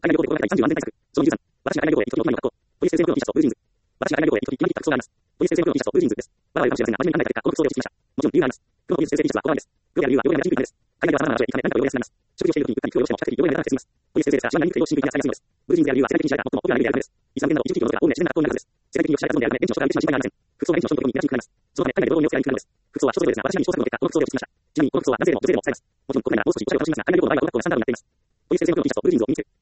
海外旅行で心がけたい30安全対策。承認13。私が海外旅行へ行くときの都内の格好。ポリス生成の T シャツとブージーンズ。私が海外旅行へ行くとき、今に服装があります。ポリス生成の T シャツとブージーンズです。我々はかもしれませんが、真面目に考えた結果、この服装で落ち着きました。もちろん理由があります。黒のポリス生成 T シャツはこだわりです。黒や理由は汚れがちにくいためです。海外では様々な場所へ行くため何か汚れが少なります。食事をしているときに服に服を汚しても比較的汚れが目立たなくて済みます。ポリス生成ですが、一番何にくて用心にくいが使いやすいのです。ブージーンズや理由は世界的に知られた最もポピュラーなレベルであるためです。イスラム圏など一時期のロが大いな自然な格好になるはずです。世界的によく知られたものであるため、現地の人から見てしまう心配がありません。服装が現地の人の心に目立ちにくくなります。そのため、海外で労働にお使いにくくなるのです。服装は人それぞれですが、私が日々創作の結果、この服装で落ち着きました。ちなみに、この服装は男性でも女性でも使えます。もちろん、国内ならもう少しおしゃれを楽しみますが、海外旅行の場合はこの格好でスタンダードになっています。ポリス生成の T シャツとブージーンズを身につける。